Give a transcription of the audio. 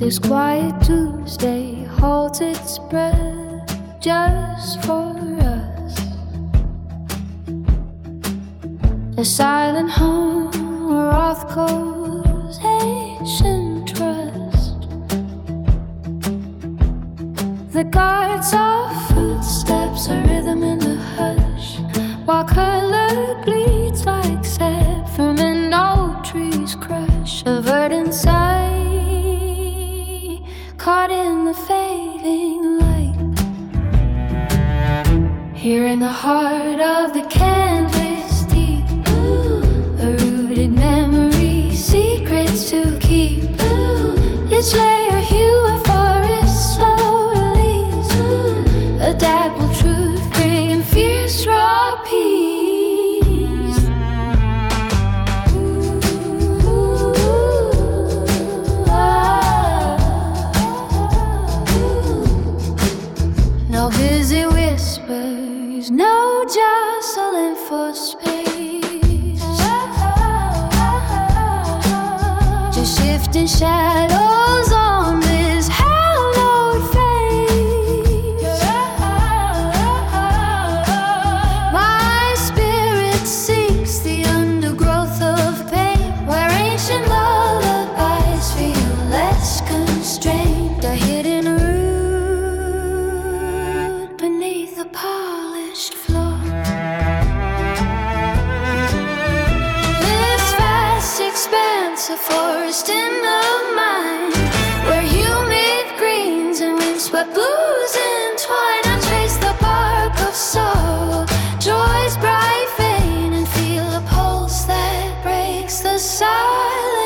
This quiet Tuesday holds its breath just for us. A silent hum where off goes ancient trust. The guards our footsteps, a rhythm in the hush, while color bleeds like sap from an old tree's crush. A verdant sight caught in the fading light. Here in the heart of the canvas deep, a rooted memory, secrets to keep. Each layer hue a forest slow release, a dappled truth bringing fierce raw peace. No busy whispers, no jostling for space, just shifting shadows on this hallowed face. My spirit seeks the undergrowth of pain, where ancient lullabies feel less constrained. A hidden root beneath the polished floor. This vast expanse of forest in the mind, where humid greens and windswept blues entwine. I trace the bark of sorrow, joy's bright vein, and feel a pulse that breaks the silence.